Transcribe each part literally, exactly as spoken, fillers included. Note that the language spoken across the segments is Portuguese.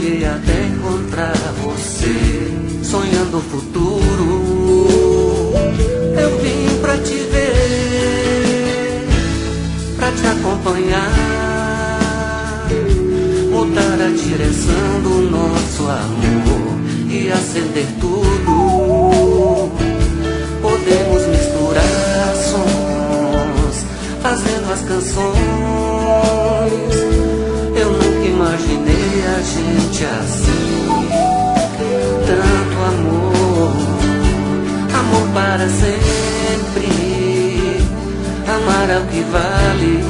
viver até encontrar você, sonhando o futuro. Eu vim pra te ver, pra te acompanhar, mudar a direção do nosso amor e acender tudo. Podemos misturar sons, fazendo as canções. Eu nunca imaginei a gente assim. Tanto amor, amor para sempre. Amar é o que vale.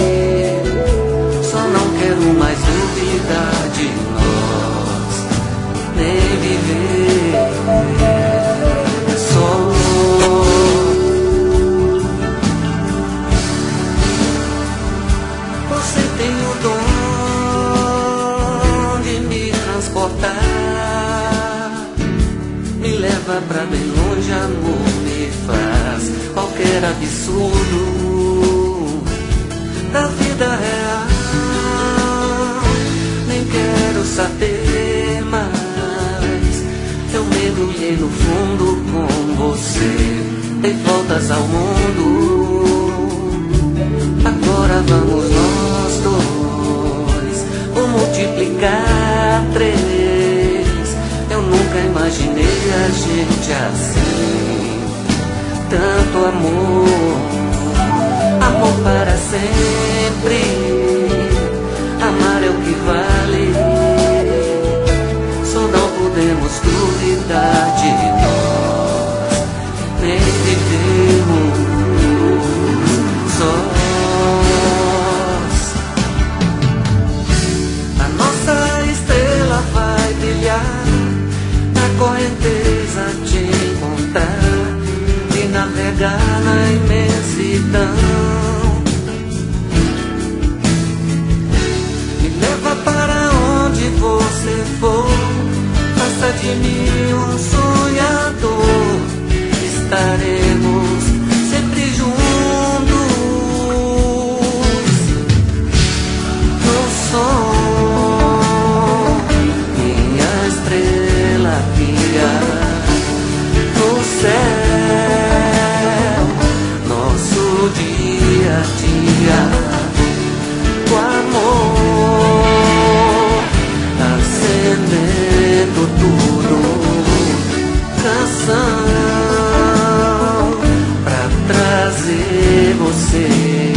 Só não quero mais duvidar de nós, nem viver só. Você tem o dom de me transportar, me leva pra bem longe, amor, me faz qualquer absurdo da vida real. Nem quero saber mais, eu mergulhei no fundo com você, dei voltas ao mundo. Agora vamos nós dois, vou multiplicar três. Eu nunca imaginei a gente assim. Tanto amor, amor para sempre. Amar é o que vale. Só não podemos duvidar de nós, nem vivemos sós. A nossa estrela vai brilhar, na correnteza te encontrar e navegar na imensidão. Me leva para onde você for, faça de mim um sonhador. Estaremos sempre juntos no som. Minha estrela guia no céu, nosso dia a dia, o amor acendendo tudo. Canção pra trazer você.